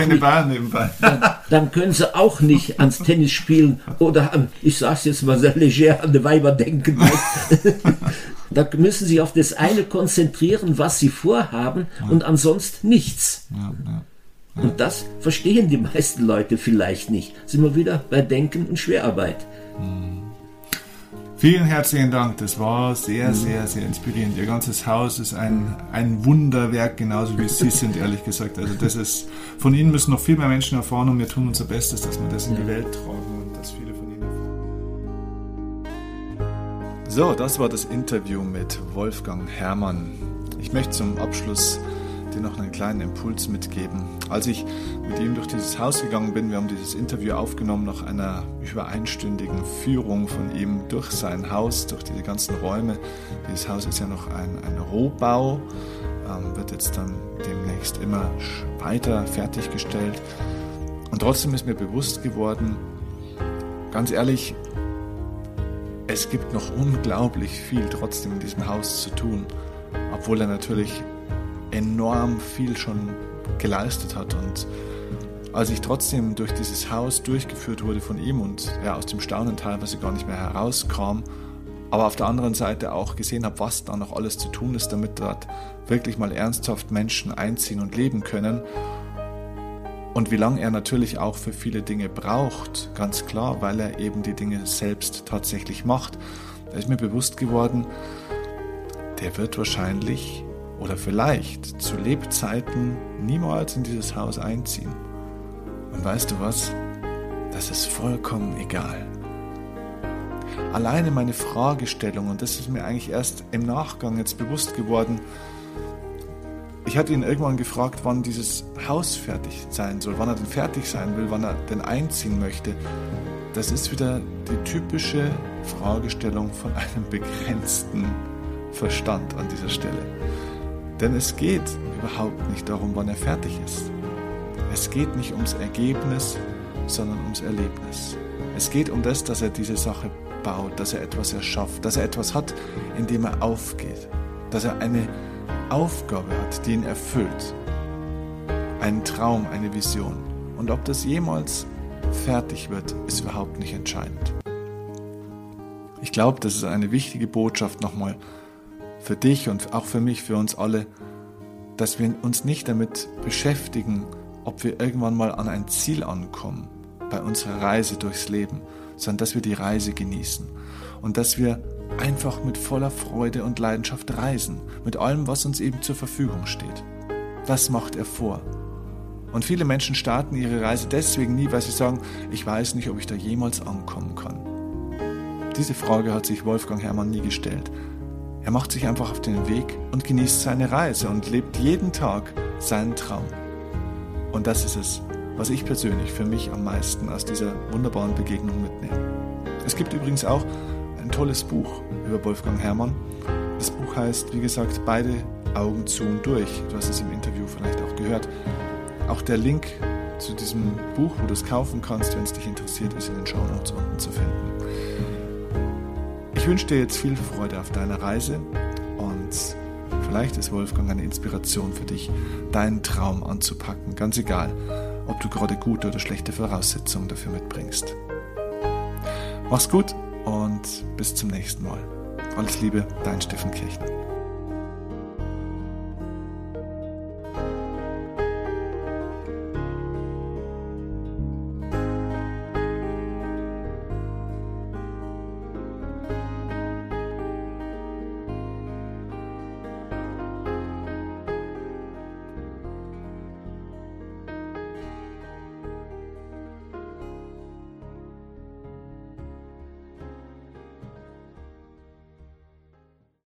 können sie auch nicht ans Tennis spielen oder ich sage es jetzt mal sehr leger, an die Weiber denken. Da müssen sie auf das eine konzentrieren, was sie vorhaben und ansonsten nichts. Und das verstehen die meisten Leute vielleicht nicht. Sind wir wieder bei Denken und Schwerarbeit. Vielen herzlichen Dank, das war sehr, sehr, sehr inspirierend. Ihr ganzes Haus ist ein Wunderwerk, genauso wie Sie sind, ehrlich gesagt. Also das ist, von Ihnen müssen noch viel mehr Menschen erfahren und wir tun unser Bestes, dass wir das in die Welt tragen und dass viele von Ihnen erfahren. So, das war das Interview mit Wolfgang Herrmann. Ich möchte zum Abschluss dir noch einen kleinen Impuls mitgeben. Als ich mit ihm durch dieses Haus gegangen bin, wir haben dieses Interview aufgenommen nach einer über einstündigen Führung von ihm durch sein Haus, durch diese ganzen Räume. Dieses Haus ist ja noch ein Rohbau, wird jetzt dann demnächst immer weiter fertiggestellt. Und trotzdem ist mir bewusst geworden, ganz ehrlich, es gibt noch unglaublich viel trotzdem in diesem Haus zu tun, obwohl er natürlich enorm viel schon geleistet hat. Und als ich trotzdem durch dieses Haus durchgeführt wurde von ihm und aus dem Staunen teilweise gar nicht mehr herauskam, aber auf der anderen Seite auch gesehen habe, was da noch alles zu tun ist, damit dort wirklich mal ernsthaft Menschen einziehen und leben können und wie lange er natürlich auch für viele Dinge braucht, ganz klar, weil er eben die Dinge selbst tatsächlich macht, da ist mir bewusst geworden, der wird wahrscheinlich oder vielleicht zu Lebzeiten niemals in dieses Haus einziehen. Und weißt du was? Das ist vollkommen egal. Alleine meine Fragestellung, und das ist mir eigentlich erst im Nachgang jetzt bewusst geworden, ich hatte ihn irgendwann gefragt, wann dieses Haus fertig sein soll, wann er denn fertig sein will, wann er denn einziehen möchte. Das ist wieder die typische Fragestellung von einem begrenzten Verstand an dieser Stelle. Denn es geht überhaupt nicht darum, wann er fertig ist. Es geht nicht ums Ergebnis, sondern ums Erlebnis. Es geht um das, dass er diese Sache baut, dass er etwas erschafft, dass er etwas hat, in dem er aufgeht, dass er eine Aufgabe hat, die ihn erfüllt. Einen Traum, eine Vision. Und ob das jemals fertig wird, ist überhaupt nicht entscheidend. Ich glaube, das ist eine wichtige Botschaft nochmal für dich und auch für mich, für uns alle, dass wir uns nicht damit beschäftigen, ob wir irgendwann mal an ein Ziel ankommen bei unserer Reise durchs Leben, sondern dass wir die Reise genießen und dass wir einfach mit voller Freude und Leidenschaft reisen, mit allem, was uns eben zur Verfügung steht. Das macht er vor. Und viele Menschen starten ihre Reise deswegen nie, weil sie sagen, ich weiß nicht, ob ich da jemals ankommen kann. Diese Frage hat sich Wolfgang Herrmann nie gestellt. Er macht sich einfach auf den Weg und genießt seine Reise und lebt jeden Tag seinen Traum. Und das ist es, was ich persönlich für mich am meisten aus dieser wunderbaren Begegnung mitnehme. Es gibt übrigens auch ein tolles Buch über Wolfgang Herrmann. Das Buch heißt, wie gesagt, Beide Augen zu und durch. Du hast es im Interview vielleicht auch gehört. Auch der Link zu diesem Buch, wo du es kaufen kannst, wenn es dich interessiert, ist in den Shownotes unten zu finden. Ich wünsche dir jetzt viel Freude auf deiner Reise und vielleicht ist Wolfgang eine Inspiration für dich, deinen Traum anzupacken, ganz egal, ob du gerade gute oder schlechte Voraussetzungen dafür mitbringst. Mach's gut und bis zum nächsten Mal. Alles Liebe, dein Steffen Kirchner.